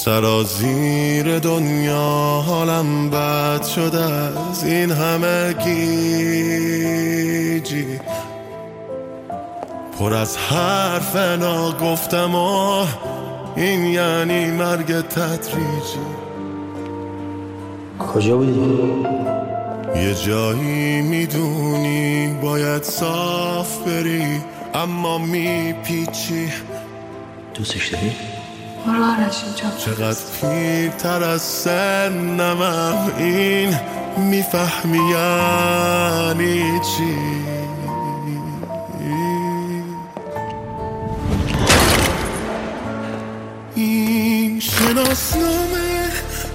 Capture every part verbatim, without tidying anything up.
سرازیر دنیا حالم بد شده از این همه گیجی، پر از حرف ناگفتم و این یعنی مرگ تدریجی. کجا بودی؟ یه جایی میدونی باید صاف بری اما میپیچی. دوستش داری؟ برو آرشیم جان. چقدر پیرتر از سنمم این میفهمی یعنی چی. این شناسنامه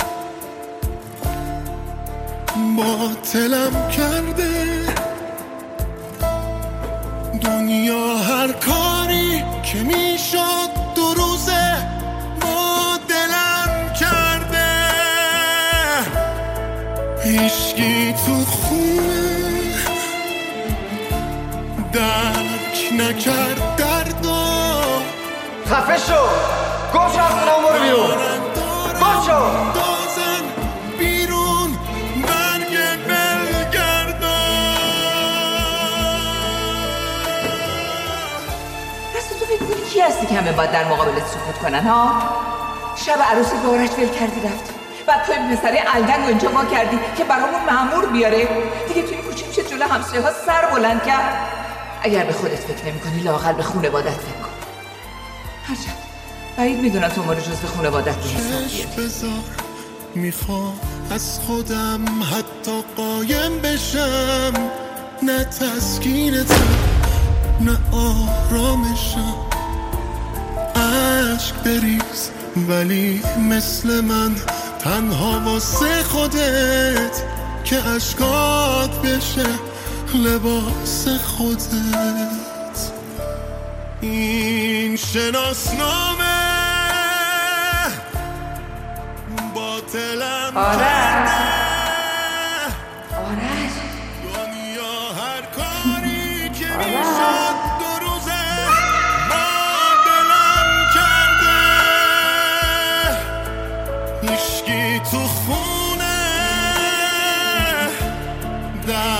باطلم کرده، دنیا هر کاری که میشد دو روزه با دلم کرده. هیچکی تو خونه درک نکرد دردو. خفه شو گوش از خونه برو بیرون. گوش شو دازن بیرون برگ بلگردان. راستی تو فکر کنی کی هستی که همه باید در مقابلت سکوت کنن ها؟ شب عروسی به آرش ول کردی رفتی، بعد توی پسره الدنگ و اینجا ما کردی که برامون مأمور بیاره. دیگه توی کوچه میشه جلو همسایه ها سر بلند کرد. اگر به خودت فکر نمی کنی لااقل به خونوادت فکر کن. هرچند بعید میدونم تو ما رو جز به خونوادت به حساب بیاری. میخوام از خودم حتی قایم بشم، نه تسکینتم نه آرامشم. عشق بریز ولی مثل من تنها واسه خودت که عشقات بشه لباس خودت. این شناسنامه باطلم آرش آرش دنیا هر کاری که میشد دو روزه با دلم کرده. هیچکی تو خونه در